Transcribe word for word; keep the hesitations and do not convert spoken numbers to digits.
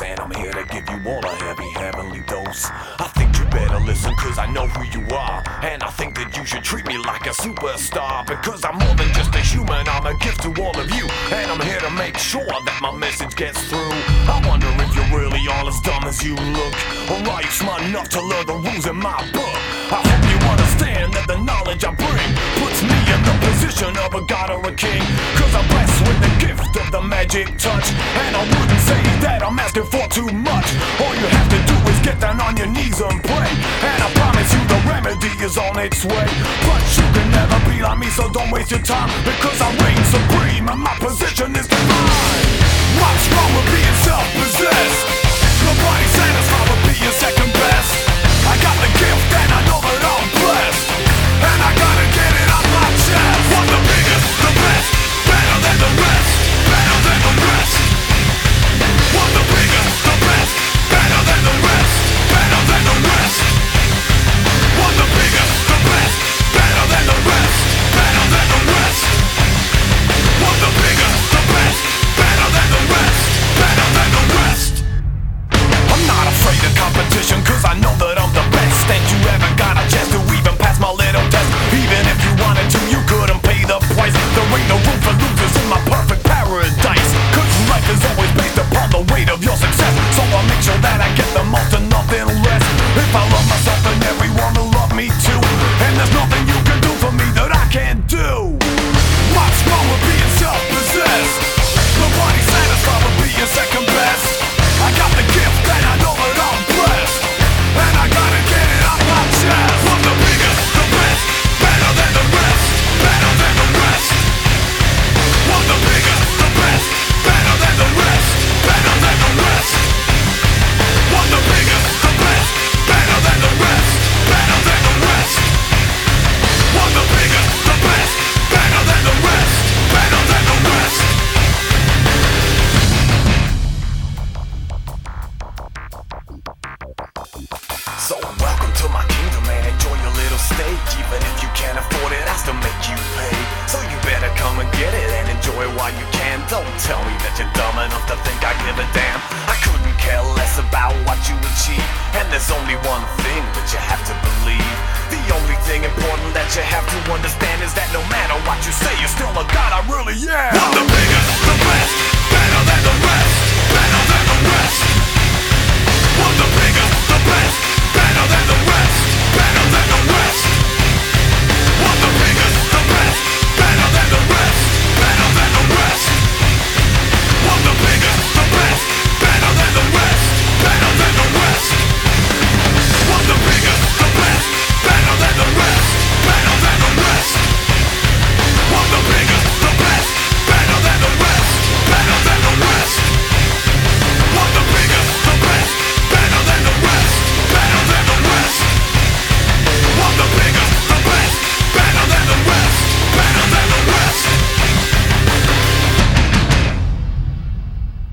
and I'm here to give you all a heavy, heavenly dose. I think you better listen, cause I know who you are, and I think that you should treat me like a superstar, because I'm more than just a human, I'm a gift to all of you, and I'm here to make sure that my message gets through. I wonder if you're really all as dumb as you look, or are you smart enough to learn the rules in my book? I hope you understand that the knowledge I bring puts me in the position of a god or a king, cause I'm blessed with the gift of the magic touch, and I wouldn't say that I'm asking for too much. All you have to do is get down on your knees and pray, and I promise you the remedy is on its way. But you can never be like me, so don't waste your time, because I reign supreme and my position is divine. What's wrong with being self-possessed? Nobody's satisfied with being second best. I got the gift and I know that I'm blessed, and I gotta get it on my chest. I'm the biggest, the best, better than the rest, better than the rest. I'm the biggest, the best, better than the rest, better than the rest. I'm the biggest, the best, better than the rest, better than the rest. I'm the biggest, the best, better than the rest, better than the rest. I'm not afraid of competition, cause I know that I'm the best, and you haven't got a chance to even pass my little test. Even if you wanted to, you couldn't pay the price. There ain't no room for losers in my perfect paradise, cause life is always based upon the weight of your success. So I'll make sure that I get the most and nothing less. If I love myself, then everyone will love me too, and there's nothing you can do for me that I can't do. What's wrong with being self-possessed? Nobody's satisfied with being second best. I got the gift and I know that I'm blessed, and I gotta get it off my chest. I'm the biggest, the best, better than the rest, better than the rest. I'm the biggest, the best, better than the rest, better than the rest. I'm the biggest, the best, better than the rest, better than the rest. I'm the biggest, the best, better than the rest, better than the rest. So welcome to my kingdom and enjoy your little stage. Even if you can't afford it, I still make you pay. So you better come and get it and enjoy it while you can. Don't tell me that you're dumb enough to think I give a damn. I couldn't care less about what you achieve, and there's only one thing that you have to believe. The only thing important that you have to understand is that no matter what you say, you're still a god, I really am.